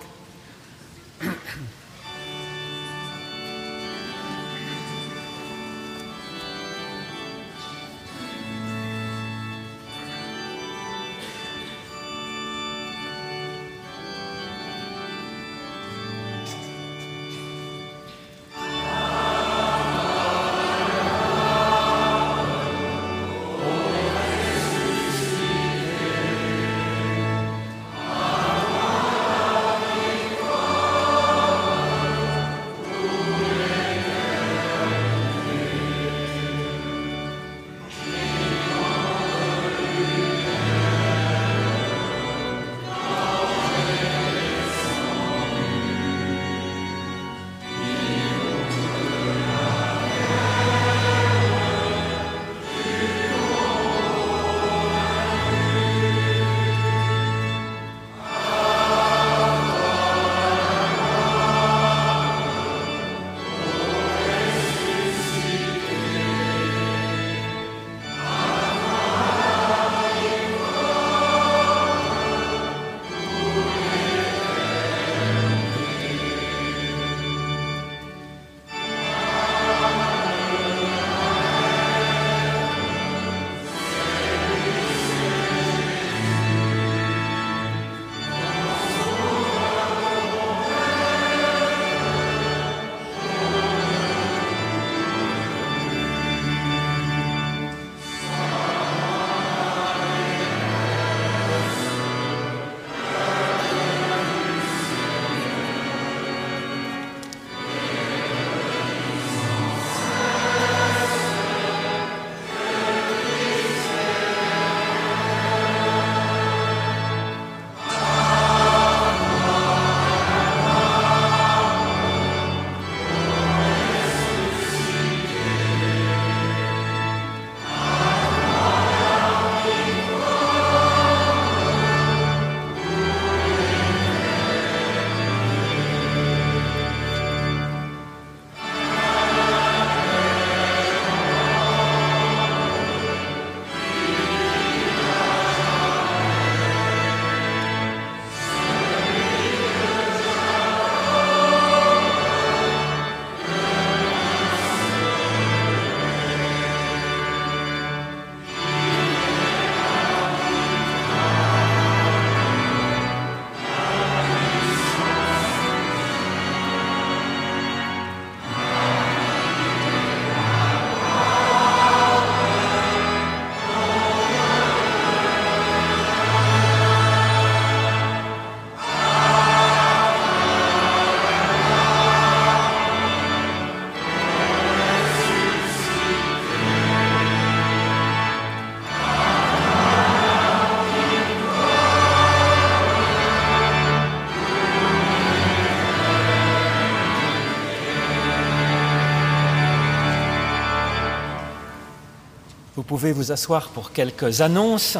Vous pouvez vous asseoir pour quelques annonces.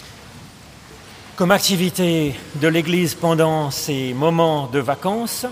Comme activité de l'Église pendant ces moments de vacances,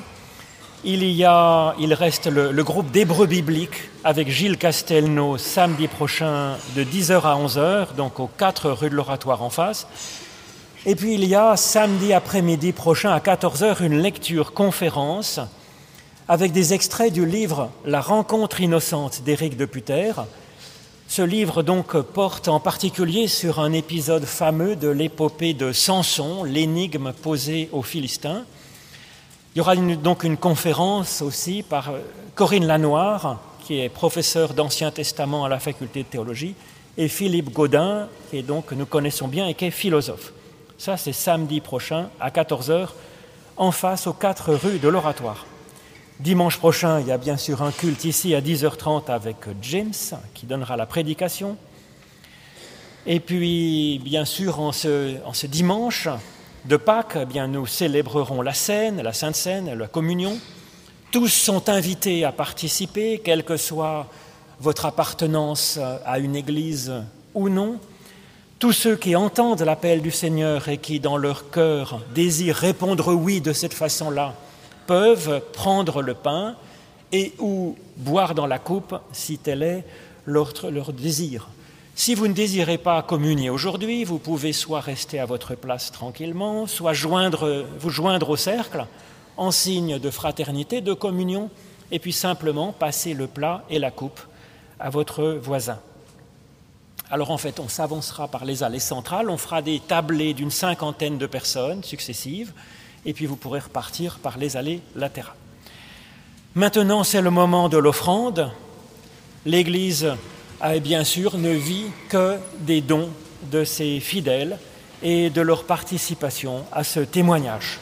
il reste le groupe d'Hébreux bibliques avec Gilles Castelnau samedi prochain de 10h à 11h, donc aux 4 rue de l'Oratoire en face. Et puis il y a samedi après-midi prochain à 14h une lecture-conférence avec des extraits du livre « La rencontre innocente » d'Éric de Putter. Ce livre donc porte en particulier sur un épisode fameux de l'épopée de Samson, l'énigme posée aux Philistins. Il y aura donc une conférence aussi par Corinne Lanoire, qui est professeure d'Ancien Testament à la faculté de théologie, et Philippe Gaudin, qui nous connaissons bien et qui est philosophe. Ça, c'est samedi prochain à 14h, en face aux 4 rues de l'Oratoire. Dimanche prochain, il y a bien sûr un culte ici à 10h30 avec James, qui donnera la prédication. Et puis, bien sûr, en ce dimanche de Pâques, nous célébrerons la Seine, la Sainte Seine, la communion. Tous sont invités à participer, quelle que soit votre appartenance à une église ou non. Tous ceux qui entendent l'appel du Seigneur et qui, dans leur cœur, désirent répondre oui de cette façon-là, peuvent prendre le pain et ou boire dans la coupe si tel est leur désir. Si vous ne désirez pas communier aujourd'hui, vous pouvez soit rester à votre place tranquillement, soit vous joindre au cercle en signe de fraternité, de communion, et puis simplement passer le plat et la coupe à votre voisin. Alors en fait, on s'avancera par les allées centrales, on fera des tablées d'une 50aine de personnes successives, et puis vous pourrez repartir par les allées latérales. Maintenant, c'est le moment de l'offrande. L'Église, bien sûr, ne vit que des dons de ses fidèles et de leur participation à ce témoignage.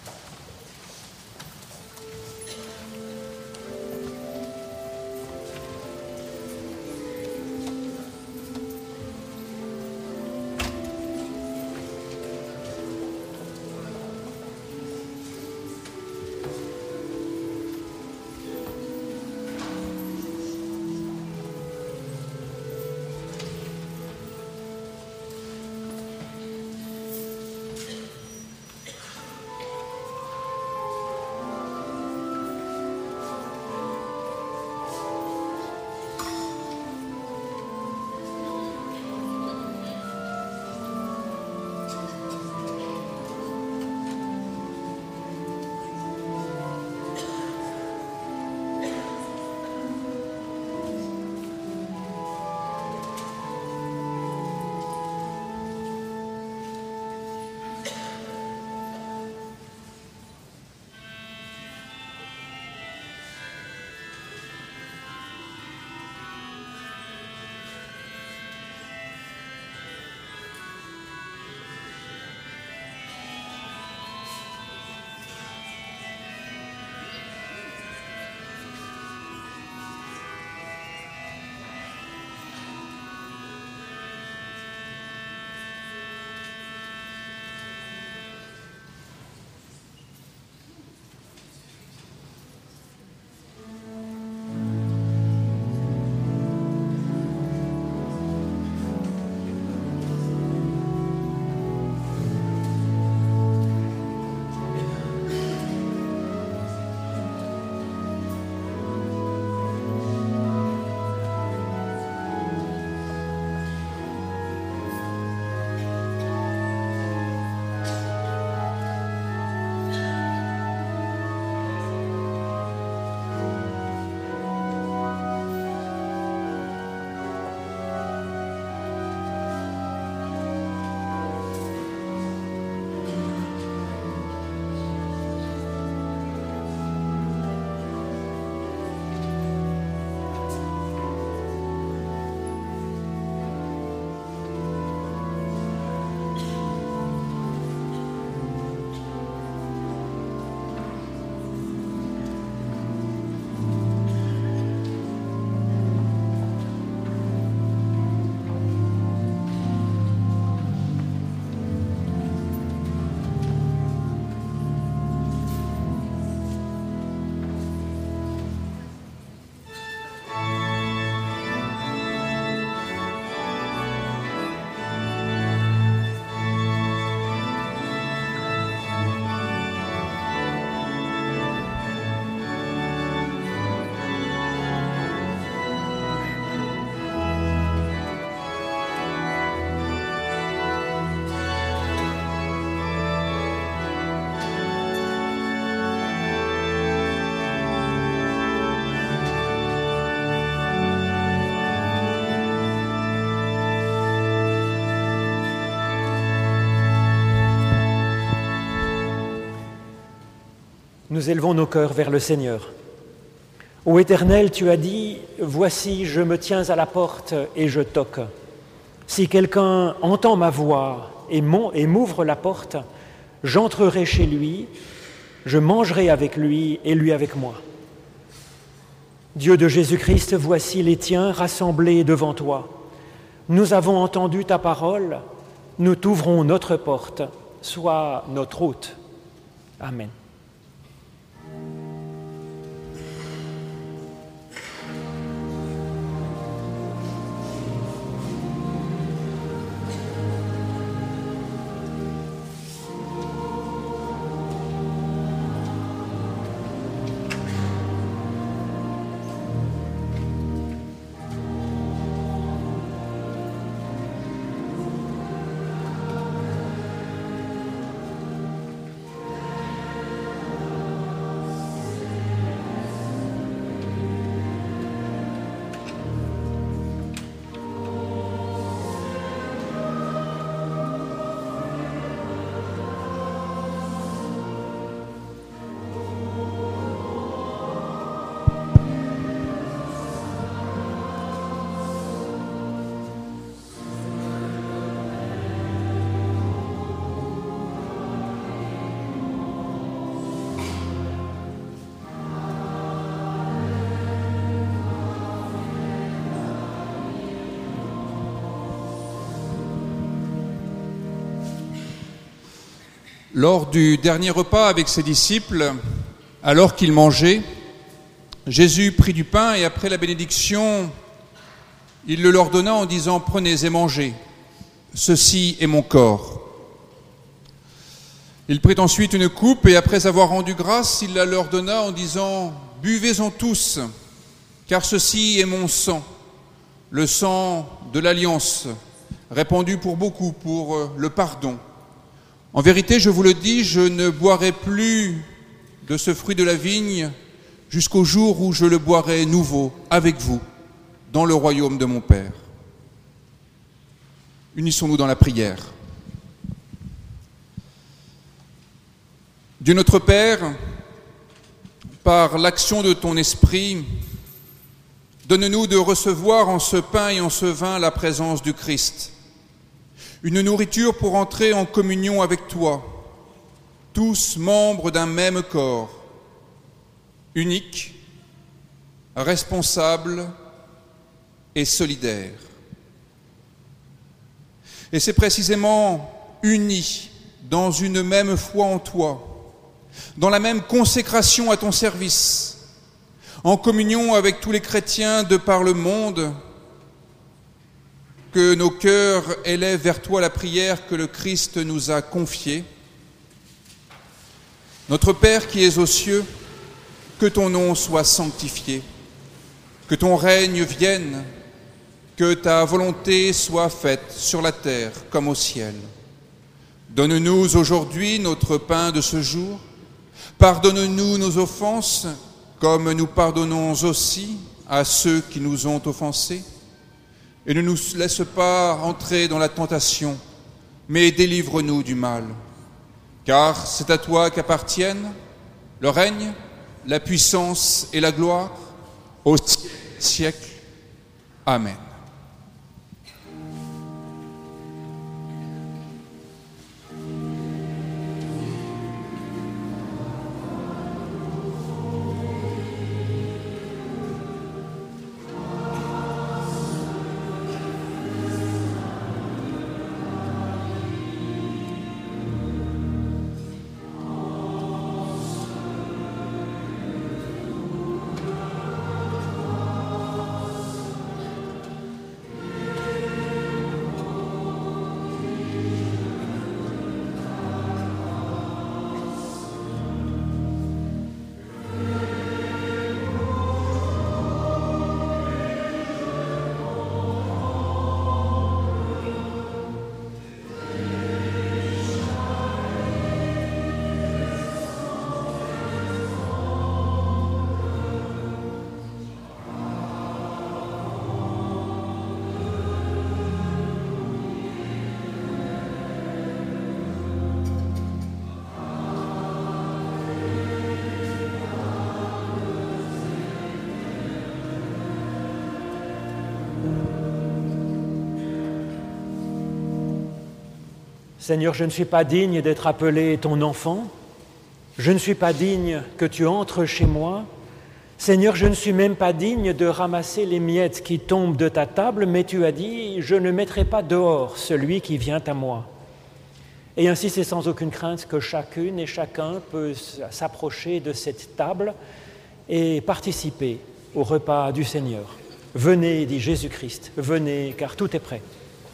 Nous élevons nos cœurs vers le Seigneur. Ô Éternel, tu as dit, « Voici, je me tiens à la porte et je toque. Si quelqu'un entend ma voix et m'ouvre la porte, j'entrerai chez lui, je mangerai avec lui et lui avec moi. » Dieu de Jésus-Christ, voici les tiens rassemblés devant toi. Nous avons entendu ta parole, nous t'ouvrons notre porte, sois notre hôte. Amen. Lors du dernier repas avec ses disciples, alors qu'ils mangeaient, Jésus prit du pain et après la bénédiction, il le leur donna en disant « Prenez et mangez, ceci est mon corps ». Il prit ensuite une coupe et après avoir rendu grâce, il la leur donna en disant « Buvez-en tous, car ceci est mon sang, le sang de l'Alliance, répandu pour beaucoup pour le pardon. En vérité, je vous le dis, je ne boirai plus de ce fruit de la vigne jusqu'au jour où je le boirai nouveau avec vous dans le royaume de mon Père. » Unissons-nous dans la prière. Dieu notre Père, par l'action de ton Esprit, donne-nous de recevoir en ce pain et en ce vin la présence du Christ, une nourriture pour entrer en communion avec toi, tous membres d'un même corps, unique, responsable et solidaire. Et c'est précisément unis dans une même foi en toi, dans la même consécration à ton service, en communion avec tous les chrétiens de par le monde, que nos cœurs élèvent vers toi la prière que le Christ nous a confiée. Notre Père qui es aux cieux, que ton nom soit sanctifié, que ton règne vienne, que ta volonté soit faite sur la terre comme au ciel. Donne-nous aujourd'hui notre pain de ce jour. Pardonne-nous nos offenses, comme nous pardonnons aussi à ceux qui nous ont offensés. Et ne nous laisse pas entrer dans la tentation, mais délivre-nous du mal. Car c'est à toi qu'appartiennent le règne, la puissance et la gloire, au siècle. Amen. Seigneur, je ne suis pas digne d'être appelé ton enfant. Je ne suis pas digne que tu entres chez moi. Seigneur, je ne suis même pas digne de ramasser les miettes qui tombent de ta table, mais tu as dit, je ne mettrai pas dehors celui qui vient à moi. Et ainsi, c'est sans aucune crainte que chacune et chacun peut s'approcher de cette table et participer au repas du Seigneur. Venez, dit Jésus-Christ, venez, car tout est prêt.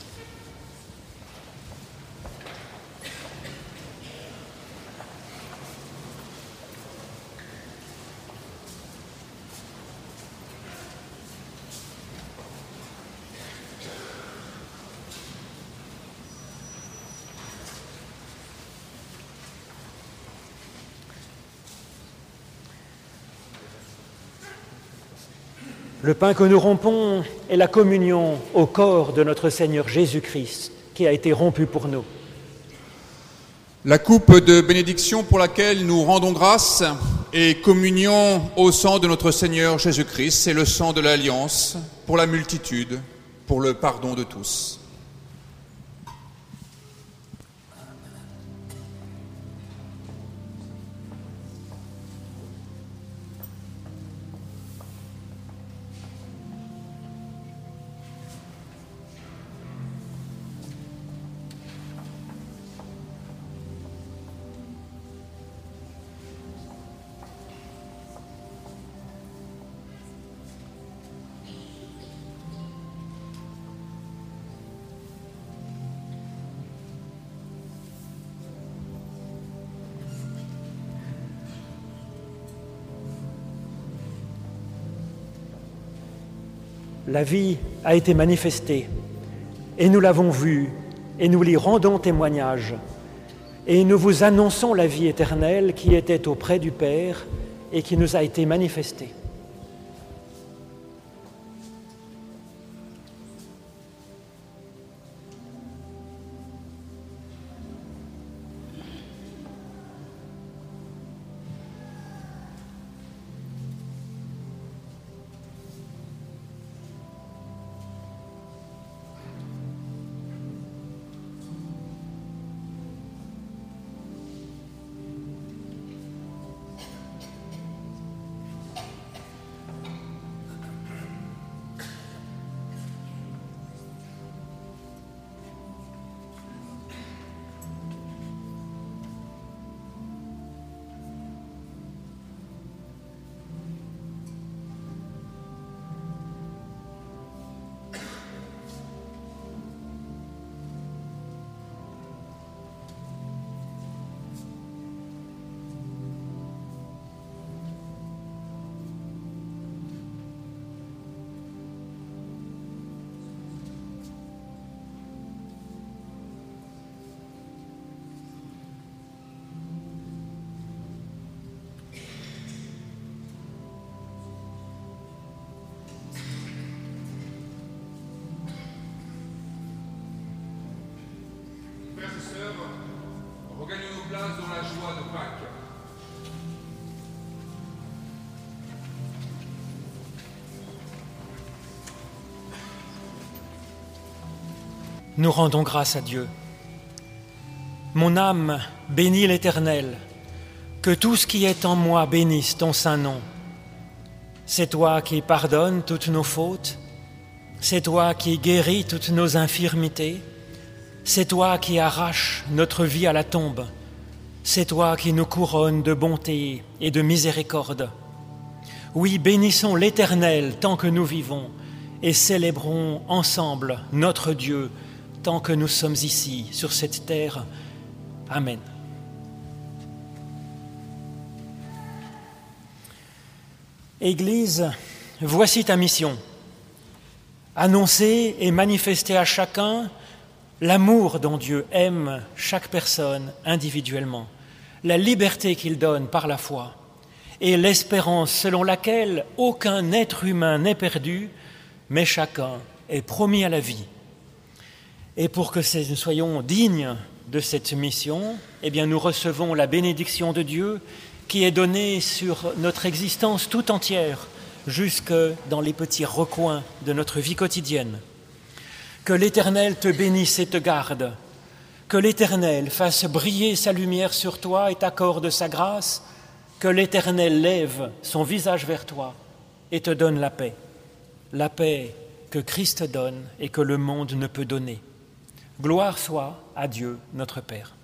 Le pain que nous rompons est la communion au corps de notre Seigneur Jésus-Christ qui a été rompu pour nous. La coupe de bénédiction pour laquelle nous rendons grâce est communion au sang de notre Seigneur Jésus-Christ. C'est le sang de l'Alliance pour la multitude, pour le pardon de tous. La vie a été manifestée, et nous l'avons vue, et nous lui rendons témoignage. Et nous vous annonçons la vie éternelle qui était auprès du Père et qui nous a été manifestée. Regagnons nos places dans la joie de Pâques. Nous rendons grâce à Dieu. Mon âme bénit l'Éternel, que tout ce qui est en moi bénisse ton saint nom. C'est toi qui pardonnes toutes nos fautes, c'est toi qui guéris toutes nos infirmités, c'est toi qui arraches notre vie à la tombe, c'est toi qui nous couronnes de bonté et de miséricorde. Oui, bénissons l'Éternel tant que nous vivons et célébrons ensemble notre Dieu tant que nous sommes ici, sur cette terre. Amen. Église, voici ta mission. Annoncer et manifester à chacun l'amour dont Dieu aime chaque personne individuellement, la liberté qu'il donne par la foi et l'espérance selon laquelle aucun être humain n'est perdu, mais chacun est promis à la vie. Et pour que nous soyons dignes de cette mission, eh bien nous recevons la bénédiction de Dieu qui est donnée sur notre existence tout entière, jusque dans les petits recoins de notre vie quotidienne. Que l'Éternel te bénisse et te garde, que l'Éternel fasse briller sa lumière sur toi et t'accorde sa grâce, que l'Éternel lève son visage vers toi et te donne la paix que Christ donne et que le monde ne peut donner. Gloire soit à Dieu notre Père.